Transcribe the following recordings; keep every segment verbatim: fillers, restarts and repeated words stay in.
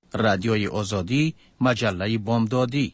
رادیوی آزادی، مجله بامدادی.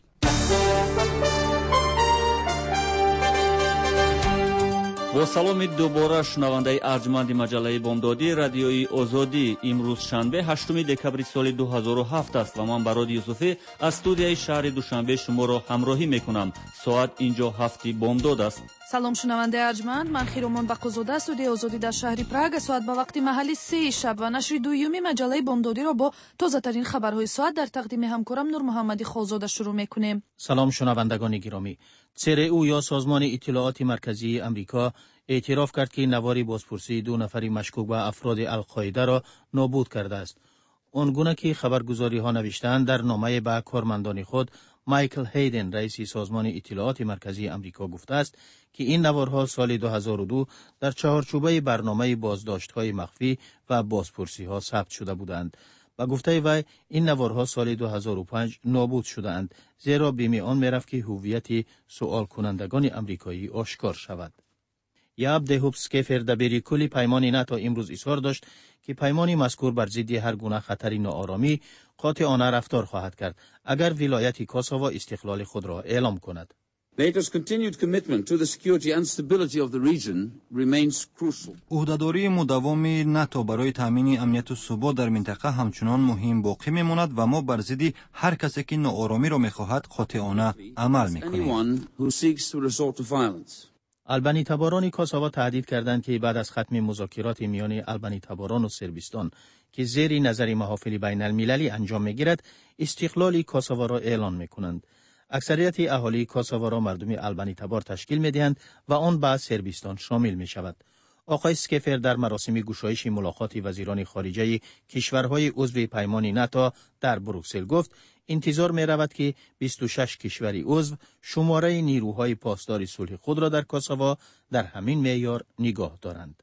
با سلام دوباره شنونده ارجمند مجله بامدادی رادیوی آزادی. امروز شنبه هشتم دکبر سال دو هزار و هفت است و من براد یوسفی از استودیوی شهر دوشنبه شما را همراهی میکنم. ساعت اینجا هفت بامداد است. سلام شنونده ارجمند، من خیرومان بقوزاده استودیوی آزادی در شهر پراگ ساعت به وقت محلی سه شب و نشر دویومی مجله بامدادی را با تازه ترین خبرهای ساعت در تقدیم همکارم نور محمدی خالزاده شروع میکنیم. سلام شنوندگان گرامی. سی او یا سازمان اطلاعات مرکزی امریکا اعتراف کرد که نوار بازپرسی دو نفری مشکوک به افراد القاعده را نابود کرده است. آنگونه که خبرگزاری ها نوشتند در نامه به کارمندان خود، مایکل هیدن رئیس سازمان اطلاعات مرکزی امریکا گفته است که این نوارها سال دو هزار و دو در چهارچوبه برنامه بازداشت‌های مخفی و بازپرسی‌ها ثبت شده بودند. با گفته وی این نوارها سال دو هزار و پنج نابود شدند، زیرا بیمی آن می‌رفت که هویت سوال کنندگان امریکایی آشکار شود. یاب دهوب سکیفر دبیری کلی پیمانی ناتو امروز اظهار داشت که پیمانی مذکور بر ضد هر گونه خطری ناآرامی قاطعانه رفتار خواهد کرد اگر ولایت کوسوو استقلال خود را اعلام کند. NATO's continued commitment to the security and stability of the region remains crucial. عهده‌داری مداوم ناتو برای تامین امنیت و ثبات در منطقه همچنان مهم باقی میماند و ما بر ضد هر کسی که ناآرامی را می‌خواهد قاطعانه عمل می‌کنیم. آلبانی تباران کوسوو تهدید کردند که بعد از ختم مذاکرات میان آلبانی تباران و صربستان که زیر نظر محافل بین المللی انجام می‌گیرد، استقلال کوسوو را اعلان می‌کنند. اکثریت اهالی کوسوو را مردم آلبانی تبار تشکیل می‌دهند و آن به صربستان شامل می‌شود. آقای سکیفر در مراسم گشایش ملاقات وزیران خارجه کشورهای عضو پیمان ناتو در بروکسل گفت انتظار می‌رود که بیست و شش کشور عضو شماره نیروهای پاسدار صلح خود را در کوسوو در همین معیار نگاه دارند.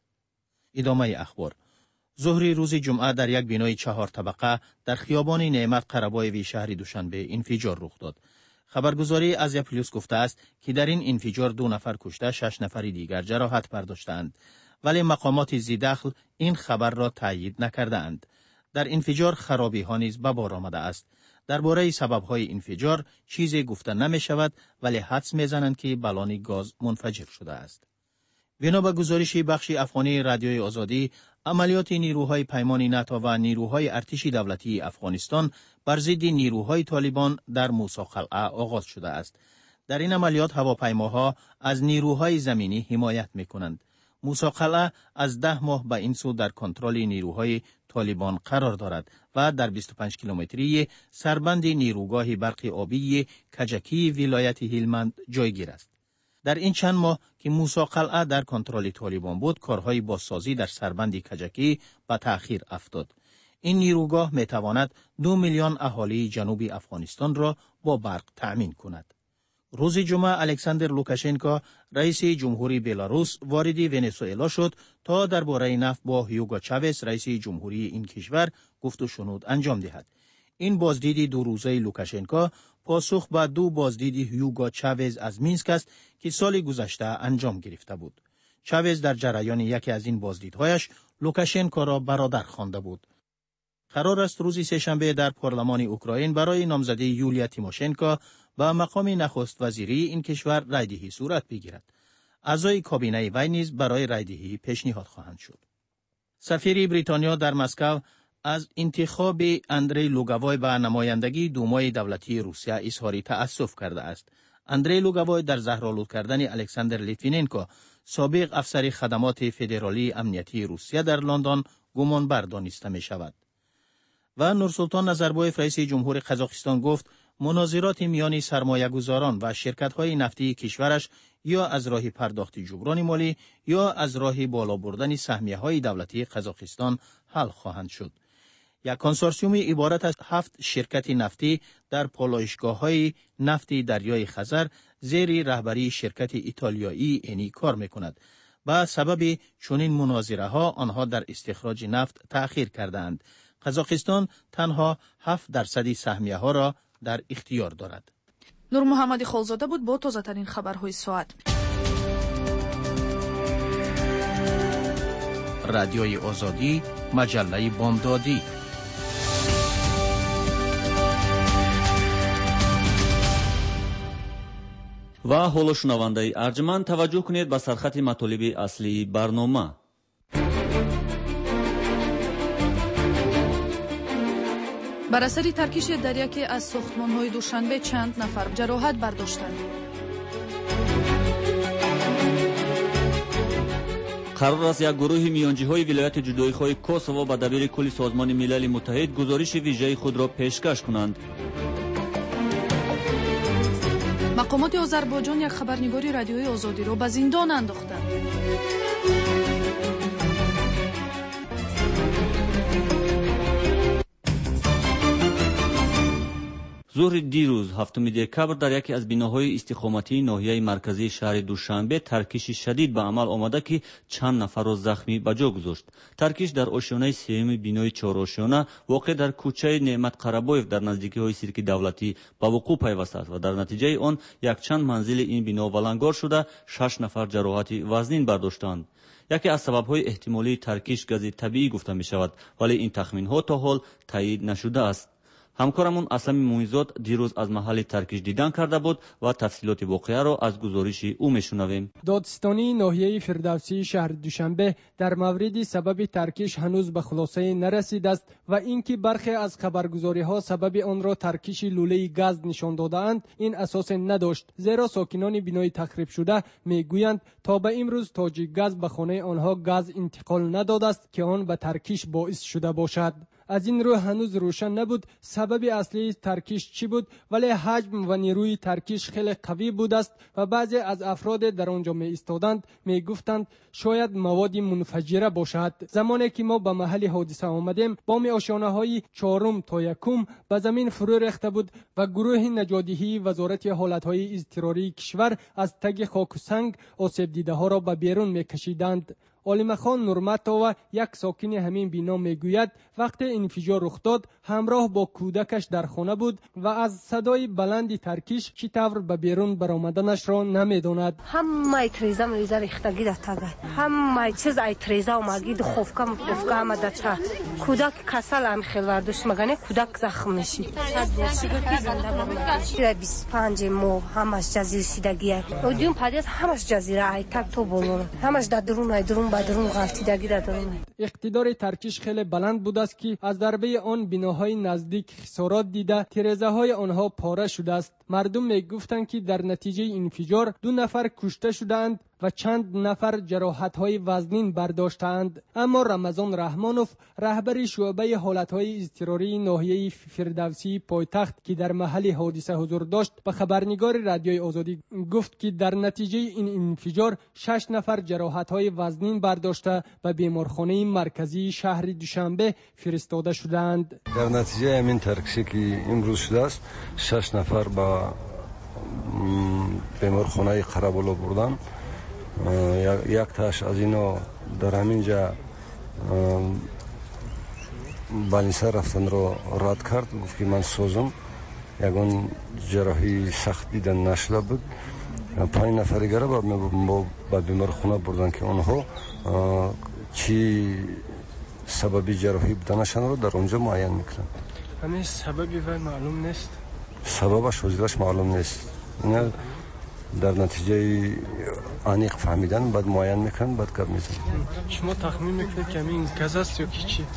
ادامه اخبار. ظهر روز جمعه در یک بنای چهار طبقه در خیابان نعمت قره‌بای شهر دوشنبه انفجار رخ داد. خبرگزاری آزیا پلوس گفته است که در این انفجار دو نفر کشته، شش نفر دیگر جراحت برداشتند، ولی مقامات ذی‌دخل این خبر را تایید نکردند. در انفجار خرابی ها نیز به بار آمده است. درباره سبب های انفجار چیزی گفته نمی شود، ولی حدس می زنند که بالون گاز منفجر شده است. بنا به گزارش بخش افغانی رادیوی آزادی، عملیات نیروهای پیمان ناتو و نیروهای ارتش دولتی افغانستان بر ضد نیروهای طالبان در موسی قلعه آغاز شده است. در این عملیات هواپیماها از نیروهای زمینی حمایت می‌کنند. موسی قلعه از ده ماه به این سو در کنترل نیروهای طالبان قرار دارد و در بیست و پنج کیلومتری سربند نیروگاه برق آبی کجکی ولایت هلمند جایگیر است. در این چند ماه که موسی قلعه در کنترل طالبان بود، کارهای بازسازی در سربند کجکی به تأخیر افتاد. این نیروگاه می تواند دو میلیون اهالی جنوبی افغانستان را با برق تأمین کند. روز جمعه الکساندر لوکاشنکو رئیس جمهوری بلاروس وارد ونزوئلا شد تا درباره نفت با هیوگو چاوز رئیس جمهوری این کشور گفت و شنود انجام دهد. این بازدید دو روزه لوکاشنکو پاسخ به دو بازدید هیوگو چاوز از مینسک است که سال گذشته انجام گرفته بود. چاوز در جریان یکی از این بازدیدهایش لوکاشنکو را برادر خوانده بود. قرار است روز سه‌شنبه در پارلمان اوکراین برای نامزدی یولیا تیموشنکو به مقام نخست وزیری این کشور رایدهی صورت بگیرد. اعضای کابینه وی نیز برای رایدهی پیشنهاد خواهند شد. سفیر بریتانیا در مسکو از انتخاب اندری لوگوای به نمایندگی دومای دولتی روسیه اظهار تأسف کرده است. اندری لوگوای در زهرآلود کردن الکساندر لیتویننکو، سابق افسر خدمات فدرالی امنیتی روسیه در لندن، گمانبر دانسته می شود. و نورسلطان نظربایف رئیس جمهور قزاقستان گفت مناظرات میان سرمایه‌گذاران و شرکت‌های نفتی کشورش یا از راه پرداخت جبران مالی یا از راه بالا بردن سهمیه‌های دولتی قزاقستان حل خواهند شد. یک کنسورسیوم عبارت از هفت شرکت نفتی در پالایشگاه‌های نفتی دریای خزر زیر رهبری شرکت ایتالیایی انی کار می‌کند. با سبب چنین مناظره‌ها آنها در استخراج نفت تأخیر کردند. قزاقستان تنها هفت درصد سهمیه‌ها را در اختیار دارد. نور محمدی خالزاده بود با تازه ترین خبرهای ساعت. رادیوی آزادی، مجله بامدادی. و حالا شنونده ارجمند توجه کنید به سرخط مطالب اصلی برنامه. بر اثر ترکیش در یکی از ساختمان‌های دوشنبه چند نفر جراحت برداشتند. قرار است یک گروه میانجی‌های ولایت جدایی‌خواه کوسوو به دبیر کل سازمان ملل متحد گزارش ویژه خود را پیشکش کنند. مقامات آذربایجان یک خبرنگاری رادیویی آزادی را به زندان انداختند. ظهر دیروز هفتم دکبر در یکی از بناهای استقامتی ناحیه مرکزی شهر دوشنبه ترکیش شدید به عمل آمده که چند نفر را زخمی به جا گذاشت. ترکیش در آشیانه سوم بنای چهار آشیانه واقع در کوچه نعمت قربایف در نزدیکی های سیرک دولتی به وقوع پیوسته است و در نتیجه آن یک چند منزل این بنا ولنگار شده شش نفر جراحت وزنین برداشتند. یکی از سبب‌های احتمالی ترکیش گاز طبیعی گفته می شود، ولی این تخمین‌ها تا حال تایید نشده است. همکارمون اسلم مویزاد دیروز از محل ترکیش دیدن کرده بود و تفصیلات واقعه را از گزارش او میشنویم. دادستانی ناحیه فردوسی شهر دوشنبه در مورد سبب ترکیش هنوز به خلاصه نرسیده است و اینکه برخی از خبرگزاری ها سبب آن را ترکیش لوله گاز نشان داده‌اند این اساس نداشت، زیرا ساکنان بنای تخریب شده میگویند تا به امروز تاج گاز به خانه آنها گاز انتقال نداده است که آن به ترکیش باعث شده باشد. از این رو هنوز روشن نبود سبب اصلی ترکیش چی بود، ولی حجم و نیروی ترکیش خیلی قوی بود است و بعضی از افراد در آنجا می ایستادند می گفتند شاید مواد منفجره باشد. زمانی که ما به محل حادثه آمدیم بام آشیانه های چهارم تا یکم به زمین فرو ریخته بود و گروه نجادی وزارت حالت های اضطراری کشور از تگ خاک و سنگ آسیب دیده ها را به بیرون می کشیدند. عالم خان نورمتا و یک ساکن همین بنا میگوید وقت انفجار رخ داد همراه با کودکش در خانه بود و از صدای بلند ترکیش چطور به بیرون برآمدنش را نمیداند. همه تریزا مریزا ریختگی در تگه همه چیز ای تریزا اومگید خوفکا مخوفکا همه دچه کودک کسل هم خیل وردوش مگنه کودک زخم میشی صد باشیگه که زنده برمید بیست و پنج مو همش جزیر سیدگیه و دیون پدیز همش جزیره ای تک تو بولون همش در درون ای درون بدرون غلطیدگی دادن. اقتدار ترکیش خیلی بلند بود است که از ضربه آن بناهای نزدیک خسارات دیده تیرزه های آنها پاره شده است. مردم می گفتند که در نتیجه انفجار دو نفر کشته شدند و چند نفر جراحت های وزنین برداشتند. اما رمضان رحمانوف رهبر شعبه حالت های اضطراری ناحیه فردوسی پایتخت که در محل حادثه حضور داشت به خبرنگار رادیوی آزادی گفت که در نتیجه این انفجار شش نفر جراحت های وزنین برداشته به بیمارخانه مرکزی شهر دوشنبه فرستاده شدند. در نتیجه همین ترکیشی که امروز شده است شش نفر به بیمارخانه قربالا بردن. یک تاش از اینا در همینجا بالینسه رفتن رو رد کرد، گفت که من سوزم. یکون جراحی سخت دیدن نشده بود. پنج نفر دیگر را به بیمارخانه بردن که اونها چی سببی جراحی بودنشان رو در اونجا معین میکنن. همین سببی و معلوم نیست. سببش وجودش معلوم نیست. نه در نتیجه عمیق فهمیدن بعد معین میکنن بعد کار میزنن. شما تخمین میکنید که این گاز است یا کی چی؟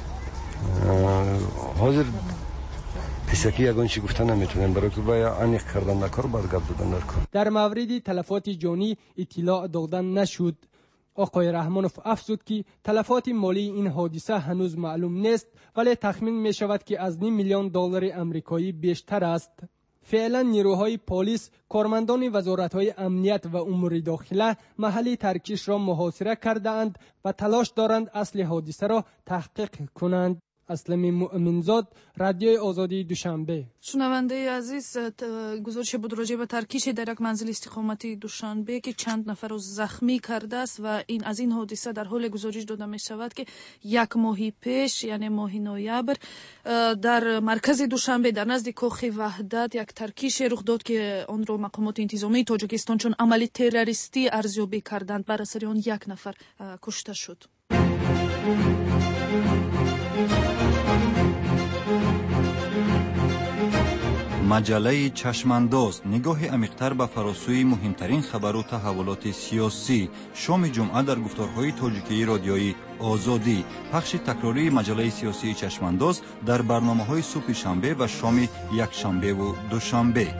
حاضر پیشکی یگان چی گفتن نمیتونن برای که باید عمیق کردن نکار بعد گپ دادن در کار. در مورد تلفات جانی اطلاع دادن نشد. آقای رحمانوف افزود که تلفات مالی این حادثه هنوز معلوم نیست ولی تخمین می شود که از نیم میلیون دلار آمریکایی بیشتر است. فعلا نیروهای پلیس، کارمندان وزارت‌های امنیت و امور داخله محل ترکیش را محاصره کرده اند و تلاش دارند اصل حادثه را تحقیق کنند. اسلم مؤمنزاد، رادیوی آزادی دوشنبه. شنونده عزیز، گزارش بود راجع به ترکیش در یک منزل استقامتی دوشنبه که چند نفر را زخمی کرده است و این از این حادثه در حال گزارش داده می شود که یک ماهی پیش یعنی ماه نوامبر در مرکز دوشنبه در نزد کاخ وحدت یک ترکیش رخ داد که آن را مقامات انتظامی تاجیکستان چون عملی تروریستی ارزیابی کردند. بر اثر آن یک نفر کشته شد. مجله چشمانداز نگاه عمیق‌تر به فراسوی مهمترین خبر و تحولات سیاسی. شام جمعه در گفتارهای تاجیکی رادیویی آزادی. پخش تکراری مجله سیاسی چشمانداز در برنامه‌های صبح شنبه و شام یکشنبه و دوشنبه.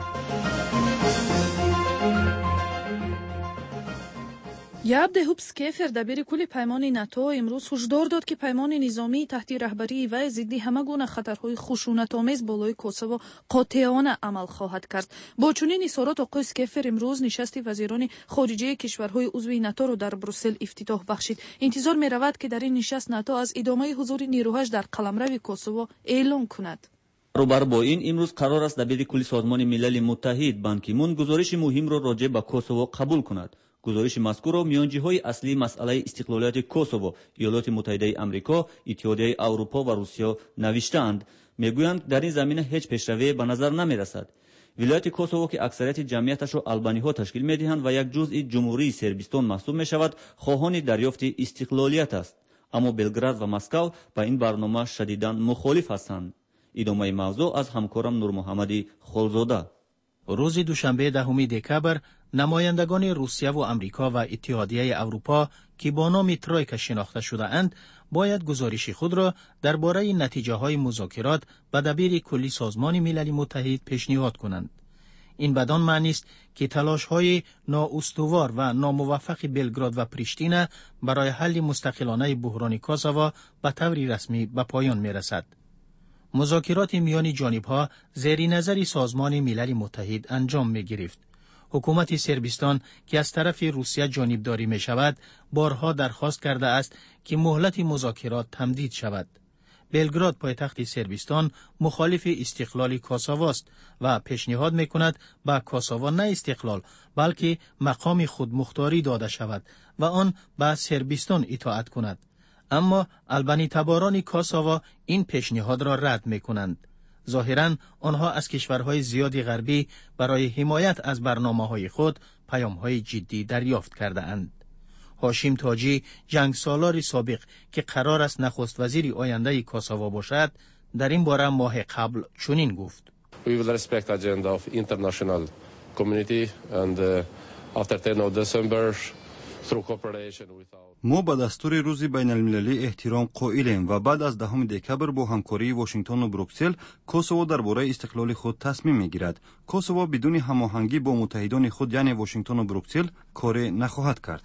ябде ҳубскефер дабири кулли паймони нато имрӯз ҳушдор дод ки паймони низомии таҳти раҳбарии вай зидди ҳама гуна хатарҳои хушунатомез болои косово қотеона амал хоҳад кард. бо чунин изҳорот оқои скефер имрӯз нишасти вазирони хориҷияи кишварҳои узви наторо дар брусел ифтитоҳ бахшид. интизор меравад ки дар ин нишаст нато аз идомаи ҳузури нирӯҳаш дар қаламрави косово эълон кунад. баробар бо ин имрӯз қарор аст дабири кулли созмони милали муттаҳид Бан Ки Мун гузориши муҳимро роҷеъ ба Косово қабул кунад. гузориши мазкурро миёнҷиҳои аслии масъалаи истиқлолияти Косово, Иёлоти Муттаҳидаи Амрико, Иттиҳодияи Аврупо ва Русиё навиштаанд. мегӯянд дар ин замина ҳеҷ пешравие ба назар намерасад. вилояти Косово ки аксарияти ҷамъияташро албаниҳо ташкил медиҳанд ва як ҷузъи ҷумҳурии Сербистон маҳсуб мешавад, хоҳони дарёфти истиқлолият аст. аммо Белград ва Москав ба ин барнома шадидан мухолиф ҳастанд. идомаи мавзӯъ аз ҳамкорам Нурмуҳаммади Холзода. рӯзи душанбе даҳуми декабр намояндагони Русия ва Амрико ва Иттиҳодияи Аврупо ки бо номи Тройка шинохта шудаанд, бояд гузориши худро дар бораи натиҷаҳои музокирот ба дабири кулли созмони милали муттаҳид пешниҳод кунанд. ин бадон маънист ки талошҳои ноустувор ва номуваффақи Белград ва Приштина барои ҳалли мустақилонаи буҳрони Косово ба таври расмӣ ба поён мерасад. музокироти миёни ҷонибҳо зери назари созмони милали муттаҳид анҷом мегирифт. ҳукумати Сербистон ки аз тарафи Русия ҷонибдорӣ мешавад, борҳо дархост кардааст ки муҳлати музокирот тамдид шавад. белград пойтахти Сербистон мухолифи истиқлоли Косовост ва пешниҳод мекунад ба Косово на истиқлол, балки мақоми худмухторӣ дода шавад ва он ба Сербистон итоат кунад. аммо албанитаборони Косово ин пешниҳодро рад мекунанд. ظاهراً آنها از کشورهای زیادی غربی برای حمایت از برنامه‌های خود پیام‌های جدی دریافت کرده‌اند. هاشم تاجی جنگسالار سابق که قرار است نخست وزیر آینده کاساوا باشد، در این باره ماه قبل چنین گفت: We will respect the agenda of international community and uh, after tenth of December through cooperation with our ما به دستور روز بین المللی احترام قائلیم و بعد از دهم دکبر با همکاری واشنگتن و بروکسل کوسوو درباره استقلال خود تصمیم میگیرد. کوسوو بدون هماهنگی با متحدان خود یعنی واشنگتن و بروکسل کار نخواهد کرد.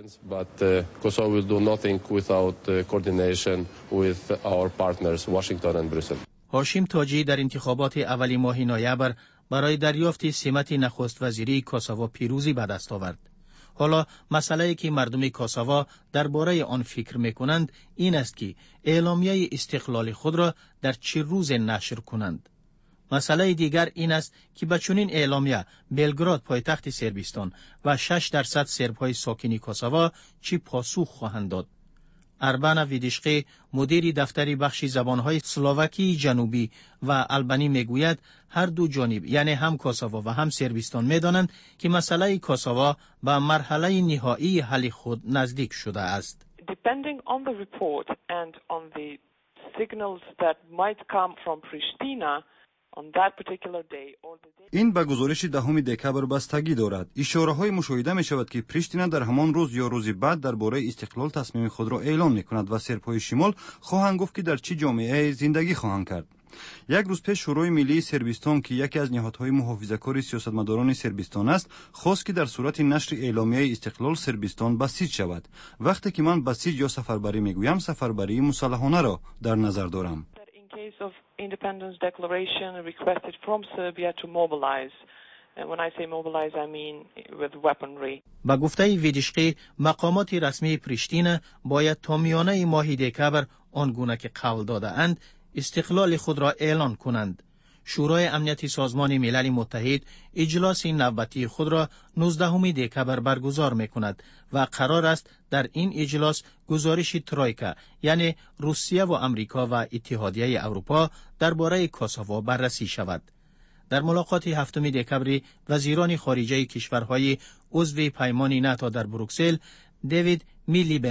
But uh, Kosovo will do nothing without uh, coordination with our partners Washington and Brussels. هاشم تاجی در انتخابات اولی ماه نوامبر برای دریافت سمت نخست وزیری کوسوو پیروزی به دست آورد. حالا مسئله‌ای که مردم کاساوا درباره آن فکر می‌کنند این است که اعلامیه استقلال خود را در چه روز نشر کنند. مسئله دیگر این است که با چنین اعلامیه بلگراد پایتخت سربستان و شش درصد سرب‌های ساکن کاساوا چه پاسخ خواهند داد. اربانا ویدیشقی مدیر دفتر بخش زبانهای سلوواکی جنوبی و آلبانی میگوید هر دو جانب یعنی هم کاساوا و هم سربستان میدانند که مسئله کاساوا به مرحله نهایی حل خود نزدیک شده است. Depending on the report and on the signals that might come from Pristina on that particular day or the day... این به گزارش دهم دکبر بستگی دارد. اشاره های مشاهده می شود که پریشتینا در همان روز یا روزی بعد درباره استقلال تصمیم خود را اعلام می کند و سرب‌های شمال خواهند گفت که در چه جامعه زندگی خواهند کرد. یک روز پیش شورای ملی سربستان که یکی از نهادهای محافظه‌کار سیاستمداران سربستان است، خواست که در صورت نشر اعلامیه استقلال سربستان بسیج شود. وقتی که من بسیج یا سفربری میگویم، سفربری مسلحانه را در نظر دارم. of independence declaration requested from Serbia to mobilize. And when I say mobilize, I mean with weaponry. با گفته ویدیشقی مقامات رسمی پریشتین باید تا میانه ماه دکبر آنگونه که قول داده اند استقلال خود را اعلان کنند. شورای امنیتی سازمان ملل متحد اجلاس نوبتی خود را نوزدهم دکبر برگزار می‌کند و قرار است در این اجلاس گزارش ترویکا یعنی روسیه و آمریکا و اتحادیه اروپا درباره کاساوا بررسی شود. در ملاقات هفتم دکبر وزیران خارجه کشورهای عضو پیمان ناتو در بروکسل، دیوید میلیبند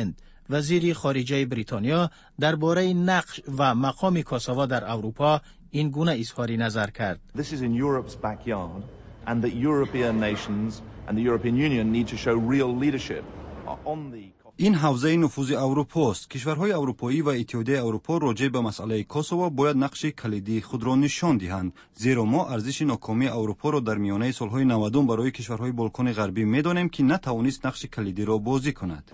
وزیر خارجه بریتانیا درباره نقش و مقام کوسوو در اروپا این گونه اظهار نظر کرد. This is in Europe's backyard and that European nations and the European Union need to show real leadership on the این حوزه نفوذ اروپا است. کشورهای اروپایی و اتحادیه اروپا راجع به مسئله کوسوو باید نقش کلیدی خود را نشان دهند، زیرا ما ارزش ناکامی اروپا را در میانه سالهای نود برای کشورهای بالکان غربی می‌دانیم که نتوانست نقش کلیدی را بازی کند.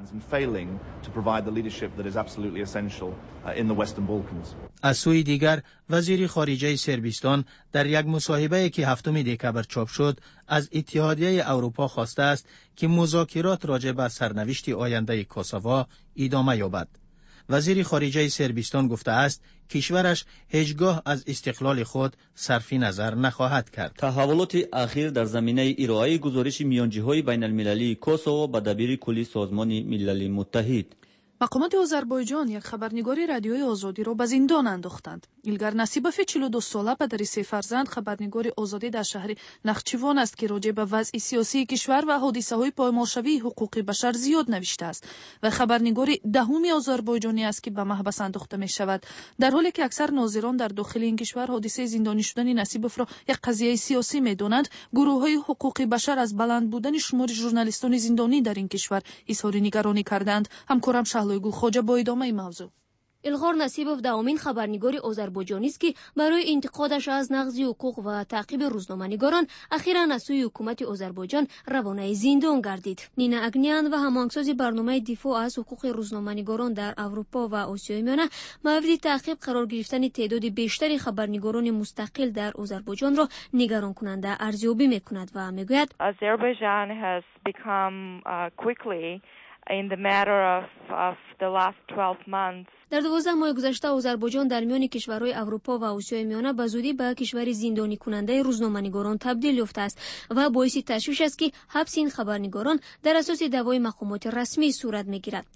از سوی دیگر وزیر خارجه سربستان در یک مصاحبه‌ای که هفتم دکبر چاپ شد از اتحادیه اروپا خواسته است که مذاکرات راجع به سرنوشت آینده کوسوو ادامه یابد. وزیر خارجه سربستان گفته است کشورش هیچگاه از استقلال خود صرف نظر نخواهد کرد. تحولات اخیر در زمینه ارائه گزارش میانجی‌های بین‌المللی کوسوو به دبیر کلی سازمان ملل متحد. مقامات آذربایجان یک خبرنگار رادیوی آزادی را به زندان انداختند. ایلگر نصیبوف چهل و دو ساله پدر سه فرزند خبرنگار آزادی در شهر نخچیوان است که راجع به وضع سیاسی کشور و حادثه‌های پایمالشوی حقوق بشر زیاد نوشته است و خبرنگار دهم آذربایجانی است که به محبس انداخته می شود، در حالی که اکثر ناظران در داخل این کشور حادثه زندانی شدن نصیبوف را یک قضیه سیاسی می دانند. گروه‌های حقوق بشر از بلند بودن شمار ژورنالیستان زندانی در این کشور اظهار نگرانی کردند. همکارم شهلایگو خوجه با ادامه موضوع. الغار نصیبوف دومین خبرنگار آذربایجانی است که برای انتقادش از نقض حقوق و تعقیب روزنامه‌نگاران اخیراً از سوی حکومت آذربایجان روانه زندان گردید. نینا اگنیان و هماهنگساز برنامه دفاع از حقوق روزنامه‌نگاران در اروپا و آسیای میانه مورد تعقیب قرار گرفتن تعداد بیشتری خبرنگاران مستقل در آذربایجان را نگران کننده ارزیابی می‌کند و می‌گوید Azerbaijan has become uh, quickly in the matter of, of the last twelve months در دوازده ماه گذشته آذربایجان در میان کشورهای اروپا و آسیای میانه به زودی به کشور زندانی کننده روزنامه‌نگاران تبدیل یافته است و باعث تشویش است که حبس این خبرنگاران در اساس دعوای مقامات رسمی صورت میگیرد.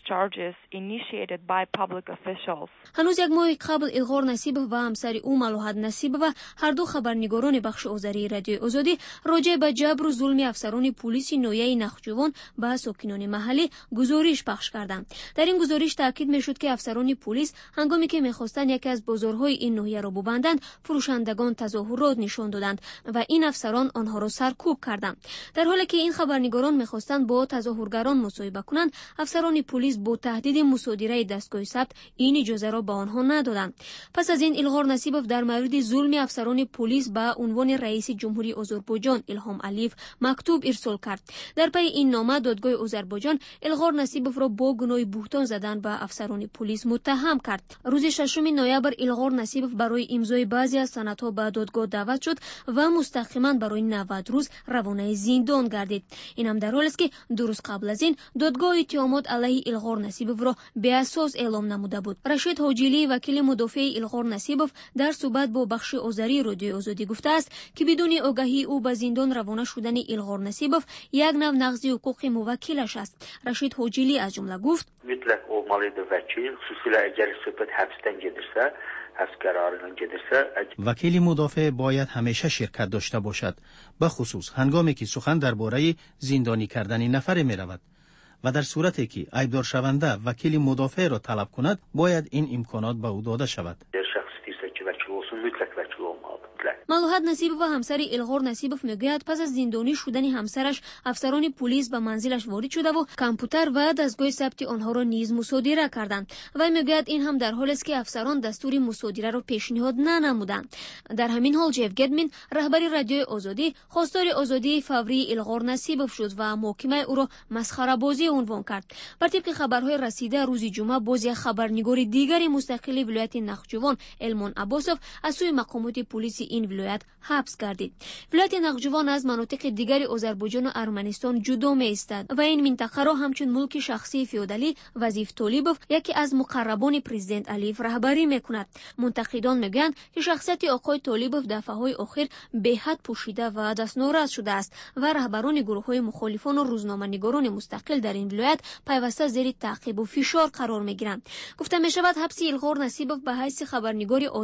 هنوز یک ماه قبل الغار نصیبوف و همسر او ملاحت نصیبوف هر دو خبرنگاران بخش آذری رادیوی آزادی راجع به جبر و ظلم افسران پلیس نویه نخجوان به ساکنان محلی گزارش پخش کردند. در این گزارش تاکید میشد که افسران پلیس هنگامی که می‌خواستند یکی از بازارهای این ناحیه را ببندند فروشندگان تظاهرات نشان دادند و این افسران آنها را سرکوب کردند. در حالی که این خبرنگاران می‌خواستند با تظاهرگران مصاحبه کنند افسران پلیس با تهدید مصادره دستگاه ثبت این اجازه را به آنها ندادند. پس از این الغار نصیبوف در مورد ظلم افسران پلیس به عنوان رئیس جمهوری آذربایجان الهام علیف مکتوب ارسال کرد. در پی این نامه دادگاه آذربایجان الغار نصیبوف را با گناه بهتان زدن به افسران پلیس متهم کرد. روز ششم نوامبر الغار نصیبوف برای امضای بعضی از سندها به دادگاه دعوت شد و مستقیما برای نود روز روانه زندان گردید. این هم در حالی است که دو روز قبل از این دادگاه اتهامات علیه الغار نصیبوف را به اساس اعلام نموده بود. رشید حاجیلی وکیل مدافع الغار نصیبوف در صحبت با بخش آذری رادیوی آزادی گفته است که بدون آگاهی او به زندان روانه شدن الغار نصیبوف یک نوع نقض حقوق موکلش است. رشید حاجیلی از جمله گفت mütləq olmalıdır vəkil, xüsusilə əgər söhbət həbsdən gedirsə, həbs qərarından gedirsə. وکیل مدافع باید همیشه شرکت داشته باشد، به خصوص هنگامی که سخن درباره زندانی کردن نفر می رود و در صورتی که عیبدار شونده وکیل مدافع را طلب کند باید این امکانات به او داده شود. شخص istəyirsə ki, vəkil olsun, mütləq vəkil olmalıdır. ملاحت نصیبوف و همسر الغار نصیبوف میگوید پس از زندانی شدن همسرش افسران پلیس به منزلش وارد شده و کامپیوتر و دستگاه ثبت آنها را نیز مصادره کردند و میگوید این هم در حالی است که افسران دستور مصادره را پیشنهاد ننمودند. در همین حال جف گدمین رهبر رادیوی آزادی خواستار آزادی فوری الغار نصیبوف شد و محاکمه او را مسخره بازی عنوان کرد. بر طبق خبرهای رسیده روز جمعه باز یک خبرنگار دیگری مستقل ولایت نخجوان المان عباسوف از سوی مقامات پلیس این ولایت حبس گردید. ولایت نخجوان از مناطق دیگر آذربایجان و ارمنستان جدا می ایستد و این منطقه را همچون ملک شخصی فئودالی وظیف طالیبوف یکی از مقربان پرزیدنت علیف رهبری میکند. منتقدان میگویند که شخصیت آقای طالیبوف دفعه‌های اخیر به حد پوشیده و دستنوراز شده است و رهبران گروه‌های مخالفان و روزنامه‌نگاران مستقل در این ولایت پیوسته زیر تعقیب و فشار قرار میگیرند. گفته میشود حبس الغار نصیبوف به حیث خبرنگار آزاد در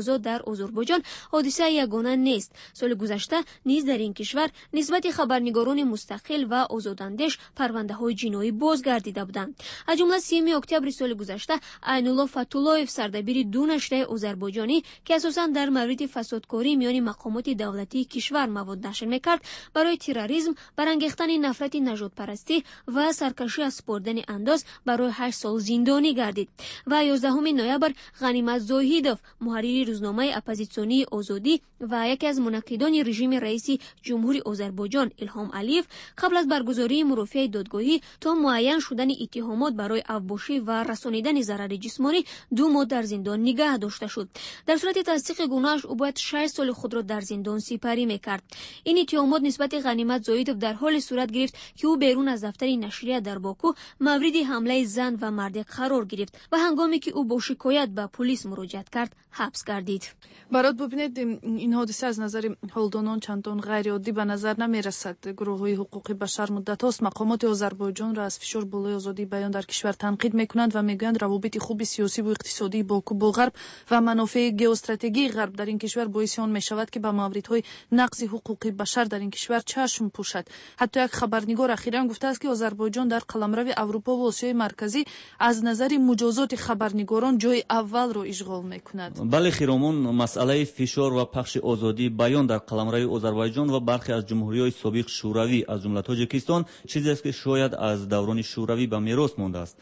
آذربایجان حادثه یگانه نیست. سال گذشته نیز در این کشور نسبت خبرنگاران مستقل و آزاداندیش پرونده‌های جنایی بازگردیده بودند. از جمله سیوم اکتبر سال گذشته عین‌الله فتولایف سردبیر دو نشریه آذربایجانی که اساساً در مورد فسادکاری میان مقامات دولتی کشور مواد نشر میکرد برای تروریسم، برانگیختن نفرت نژادپرستی و سرکشی از سپردن انداز برای هشت سال زندانی گردید. و یازدهم نوامبر غنیمت زاهیدوف محرر روزنامه اپوزیسیونی آزادی و یکی از منعقدان رژیم رئیس جمهوری آذربایجان الهام علیف قبل از برگزاری مرافعه دادگاهی تا معین شدن اتهامات برای افباشی و رسانیدن ضرر جسمانی دو ماه در زندان نگه داشته شد. در صورت تصدیق گناهش او باید شش سال خود را در زندان سپری میکرد. این اتهامات نسبت غنیمت زاهیدوف در حال صورت گرفت که او بیرون از دفتر نشریه در باکو مورد حمله زن و مرد قرار گرفت و هنگامی که او با شکایت به پلیس مراجعه کرد حبس گردید. برات ببینید این حادثه از نظر هولدانان چندان غیر عادی به نظر نمیرسد. گروه‌های حقوقی بشر مدت‌هاست مقامات آذربایجان را از فشار بالای آزادی بیان در کشور تنقید میکنند و میگویند روابط خوب سیاسی و اقتصادی باکو با غرب و منافع ژئواستراتژیک غرب در این کشور باعث آن میشود که به موردهای نقض حقوق بشر در این کشور چشم پوشد. حتی یک خبرنگار اخیراً گفته است که آذربایجان در قلمرو اروپا و آسیای مرکزی از نظر مجازات خبرنگاران جای اول را اشغال میکند. بله خیرامون، مسئله فشار و پخش آزادی بیان در قلمرو آذربایجان و برخی از جمهوری‌های سابق شوروی از جمله تاجیکستان چیزی است که شاید از دوران شوروی به میراث مانده است.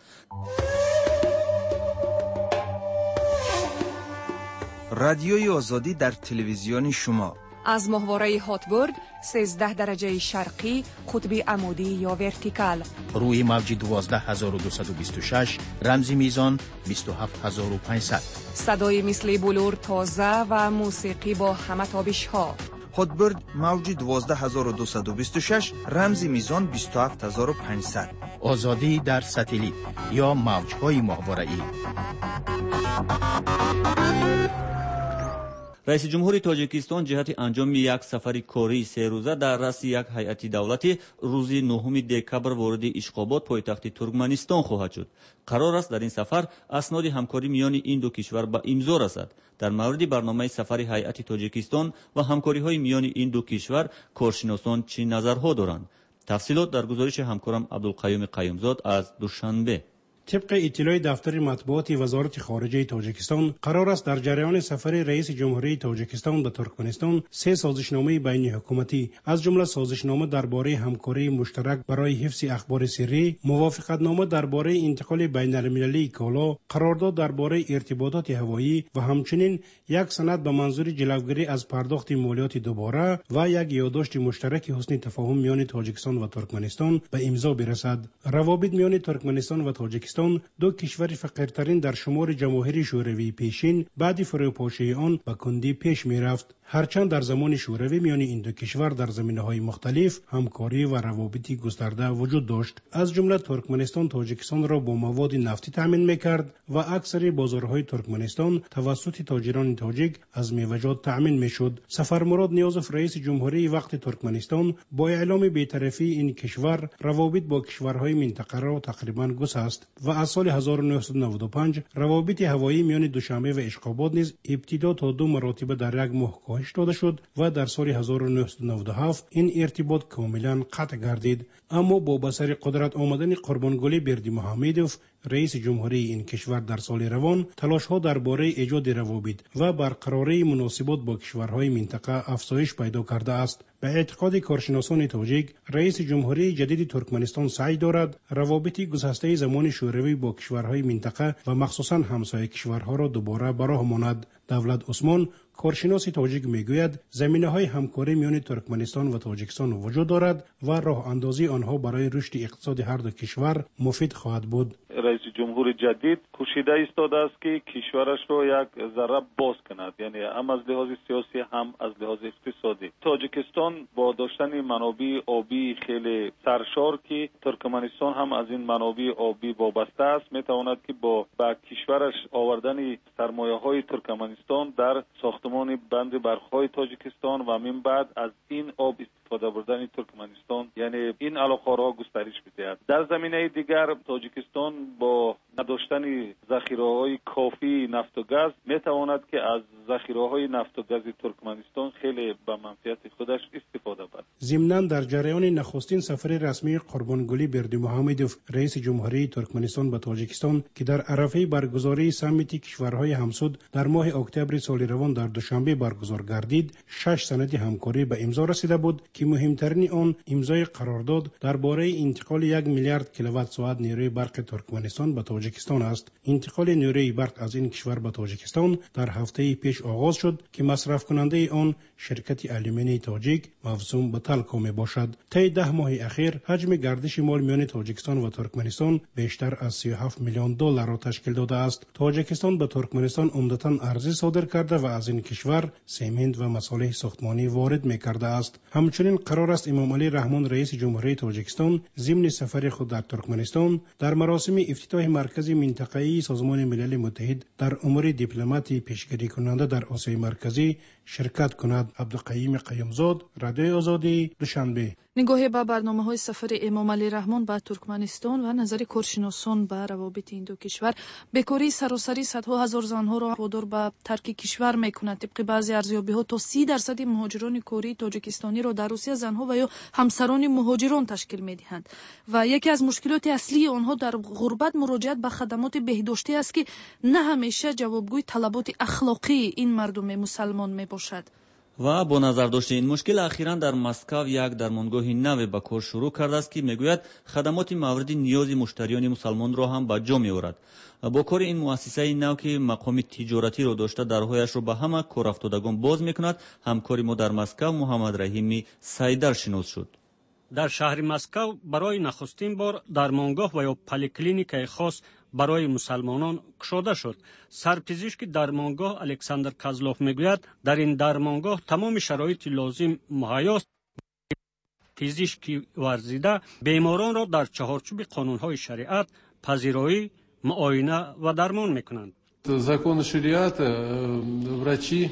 رادیوی آزادی در تلویزیون شما از ماهواره هاتبرد سیزده درجه شرقی قطب عمودی یا ورتیکال روی موج دوازده هزار و دویست و بیست و شش رمزی میزان بیست و هفت هزار و پانصد صدای مثل بلور تازه و موسیقی با همه تابش ها. هاتبرد موج دوازده هزار و دویست و بیست و شش رمزی میزان بیست و هفت هزار و پانصد. آزادی در ستلیت یا موج‌های ماهواره‌ای. رئیس جمهور تاجیکستان جهت انجام یک سفر کاری سه روزه در رأس یک هیئت دولتی روز نهم دکبر وارد اشخاباد پایتخت ترکمنستان خواهد شد. قرار است در این سفر اسناد همکاری میان این دو کشور به امضا رسد. در مورد برنامه سفر هیئت تاجیکستان و همکاری‌های میان این دو کشور کارشناسان چه نظرها دارند؟ تفصیلات در گزارش همکارم عبدالقیوم قیومزاد از دوشنبه. طبق اطلاع دفتر مطبوعات وزارت خارجه تاجیکستان قرار است در جریان سفر رئیس جمهوری تاجیکستان به ترکمنستان سه سازشنامه بین حکومتی از جمله سازشنامه درباره همکاری مشترک برای حفظ اخبار سری، موافقتنامه درباره انتقال بین المللی کالا، قرارداد درباره ارتباطات هوایی و همچنین یک سند به منظور جلوگیری از پرداخت مالیات دوباره و یک یادداشت مشترک حسن تفاهم میان تاجیکستان و ترکمنستان به امضا برسد. روابط میان ترکمنستان و تاجیکستان دو کشور فقیرترین در شمار جماهیر شوروی پیشین بعد فروپاشی آن به کندی پیش می رفت. هرچند در زمان شوروی میان این دو کشور در زمینه‌های مختلف همکاری و روابطی گسترده وجود داشت. از جمله ترکمنستان تاجیکستان را با مواد نفتی تامین می‌کرد و اکثر بازارهای ترکمنستان توسط تاجران تاجیک از میوه‌جات تامین می‌شد. سفر مراد نیازف رئیس جمهوری وقت ترکمنستان با اعلام بی‌طرفی این کشور روابط با کشورهای منطقه را تقریباً گسست و از سال هزار و نهصد و نود و پنج روابط هوایی میان دوشنبه و اشخاباد نیز ابتدا تا دو مرتبه در یک ماه کاهش داده شد و در سال هزار و نهصد و نود و هفت این ارتباط کاملا قطع گردید. اما با بسر قدرت آمدن قربانگلی بردیمحمدوف رئیس جمهوری این کشور در سال روان تلاش‌ها درباره ایجاد روابط و برقراری مناسبات با کشورهای منطقه افزایش پیدا کرده است. به اعتقاد کارشناسان تاجیک رئیس جمهوری جدید ترکمنستان سعی دارد روابط گسسته زمان شوروی با کشورهای منطقه و مخصوصاً همسایه کشورها را دوباره براه ماند. دولت عثمان کارشناس تاجیک میگوید زمینه‌های همکاری میان ترکمنستان و تاجیکستان وجود دارد و راه اندازی آنها برای رشد اقتصاد هر دو کشور مفید خواهد بود. رئیس جمهور جدید کوشیده ایستاده است که کشورش را یک ذره باز کند، یعنی هم از لحاظ سیاسی هم از لحاظ اقتصادی. تاجیکستان با داشتن منابع آبی خیلی سرشار که ترکمنستان هم از این منابع آبی وابسته است میتواند که با به کشورش آوردن سرمایه‌های ترکمنستان در ساختمان بند برخ‌های تاجیکستان و من بعد از این آب استفاده بردن ترکمنستان، یعنی این علاقه را گسترش بدهد. در زمینه دیگر تاجیکستان با نداشتن ذخیره‌های کافی نفت و گاز میتواند که از ذخیره‌های نفت و گاز ترکمنستان خیلی به منفعت خودش استفاده بده. ضمناً در جریان نخستین سفر رسمی قربانگلی بردیمحمدوف رئیس جمهوری ترکمنستان به تاجیکستان که در عرفه برگزاری سمیت کشورهای همسود در ماه اکتبر سال روان در دوشنبه برگزار گردید، شش سند همکاری به امضا رسیده بود که مهمترین آن امضای قرارداد درباره انتقال یک میلیارد کیلووات ساعت نیروی برق ترکمنستان به تاجیکستان است. انتقال نیروی برق از این کشور به تاجیکستان در هفته پیش آغاز شد که مصرف کننده آن شرکت آلومینی تاجیک موسوم به تلکو می باشد. طی ده ماه اخیر حجم گردش مال میان تاجیکستان و ترکمنستان بیشتر از سی و هفت میلیون دلار را تشکیل داده است. تاجیکستان به ترکمنستان عمدتاً ارزی صادر کرده و از این کشور سمنت و مصالح ساختمانی وارد می کرده است. همچنین قرار است امام علی رحمان رئیس جمهوری تاجیکستان ضمن سفر خود در ترکمنستان در مراسم افتتاح مرکز منطقه‌ای سازمان ملل متحد در امور دیپلماتی پیشگیری کننده در آسیای مرکزی شرکت کند. عبدالقیوم قیومزاد، رادیوی آزادی، دوشنبه. نگاهی به برنامه‌های سفر امام علی رحمان به ترکمنستان و نظر کارشناسان به روابط این دو کشور، بیکاری سراسری صدها هزار زنها را وادار به ترک کشور می‌کند. طبق بعضی ارزیابی‌ها تا سی درصد مهاجران کاری تاجیکستانی را در روسیه زنها و یا همسران مهاجران تشکیل می‌دهند و یکی از مشکلات اصلی آنها در غربت مراجعت به خدمات بهداشتی است که نه همیشه جوابگوی طلبات اخلاقی این مردم مسلمان میباشد. و با نظر داشته این مشکل اخیراً در مسکو یک درمانگاه نو به کار شروع کرده است که میگوید خدمات مورد نیاز مشتریان مسلمان را هم به جا میآورد. با کار این مؤسسه نو که مقام تجارتی را داشته درهایش را به همه کارافتادگان باز میکند، همکاری ما در مسکو محمد رحیمی سایدر شناس شد. در شهر مسکو برای نخستین بار درمانگاه و یا پلیکلینیک خاص برای مسلمانان گشوده شد. سرپزشک درمانگاه الکساندر کازلوف میگوید در این درمانگاه تمام شرایط لازم مهیا است. پزشکی ورزیده بیماران را در چهارچوب قانونهای شریعت پذیرایی، معاینه و درمان میکنند. Закон шариата врачи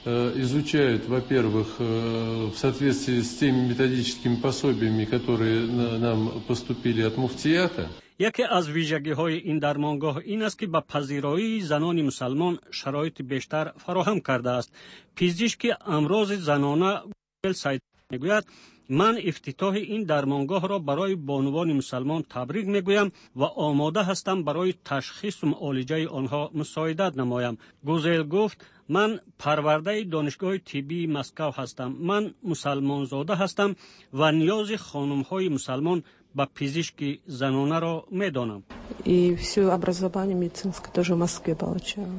изучают, во-первых, в соответствии с теми методическими пособиями, которые нам поступили от муфтията. یکی از ویژگی‌های این درمانگاه این است که به پذیرایی زنان مسلمان شرایط بیشتر فراهم کرده است. پزشک امراض زنانه سید میگوید من افتتاح این درمانگاه را برای بانوان مسلمان تبریک میگویم و آماده هستم برای تشخیص و معالجه آنها مساعدت نمایم. گوزل گفت من پرورده دانشگاه طبی مسکو هستم. من مسلمان زاده هستم و نیاز خانم‌های مسلمان با پزشکی زنانه را میدانم. И все образование медицинское тоже в Москве получала.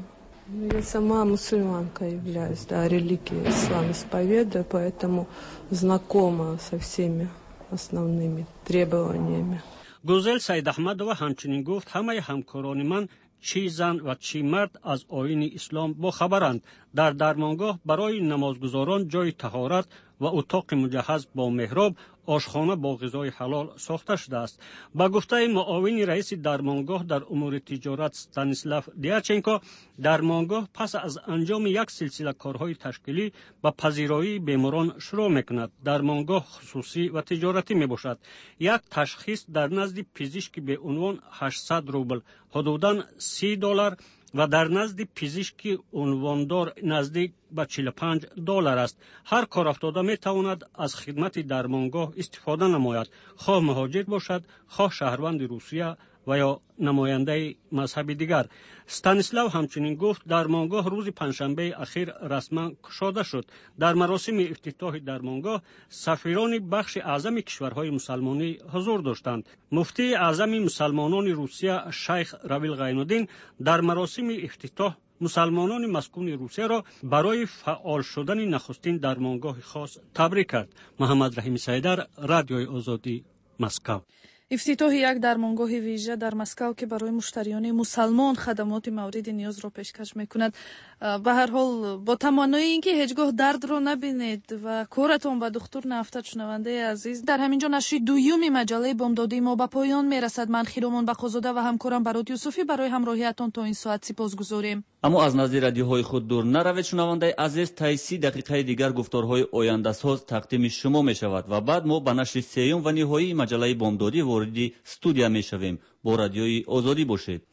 Я сама мусульманка являюсь, да, религию ислам исповедую, поэтому знакома со всеми основными требованиями. گوزل سید احمدова همچنین گفت همه همکاران من چی زن و چی مرد از آیین اسلام با خبرند. در درمانگاه برای نمازگزاران جای طهارت و اتاق مجهز با محراب، آشخانه با غذای حلال ساخته شده است. با گفته معاون رئیس درمانگاه در امور تجارت استانیسلاف دیاچنکو، درمانگاه پس از انجام یک سلسله کارهای تشکیلی با پذیرایی بیماران شروع میکند. درمانگاه خصوصی و تجارتی میباشد. یک تشخیص در نزد پزشک به عنوان هشتصد روبل حدوداً سی دلار و در نزد پزشک عنواندار نزدیک به چهل و پنج دلار است. هر کار افتاده می تواند از خدمت درمانگاه استفاده نماید، خواه مهاجر باشد، خواه شهروند روسیه و یا نماینده مذهب دیگر. استانیسلاو همچنین گفت درمانگاه روز پنجشنبه اخیر رسما گشوده شد. در مراسم افتتاح درمانگاه سفیران بخش اعظم کشورهای مسلمانی حضور داشتند. مفتی اعظم مسلمانان روسیه شیخ رویل غینالدین در مراسم افتتاح مسلمانان مسکون روسیه را برای فعال شدن نخستین درمانگاه خاص تبریک کرد. محمد رحیم سایدر، رادیوی آزادی، مسکو. افتتاح یک درمانگاه ویژه در مسکو که برای مشتریان مسلمان خدمات مورد نیاز را پیشکش میکند. به هر حال با تمنای اینکه هیچگاه درد را نبینید و کارتان به دکتر نافتد. شنونده عزیز، در همینجا نشر دویومی مجله بامدادی ما به پایان میرسد. من خیرومان بقازاده و همکارم برات یوسفی برای همراهیتان تا این ساعت سپاسگزاریم. اما از نزد رادیوهای خود دور نروید. شنونده عزیز، تا سی دقیقه دیگر گفتارهای آینده ساز تقدیم شما می شود و بعد ما به نشر سیوم و نهایی مجله بامدادی وارد استودیو می شویم. با رادیوی آزادی باشید.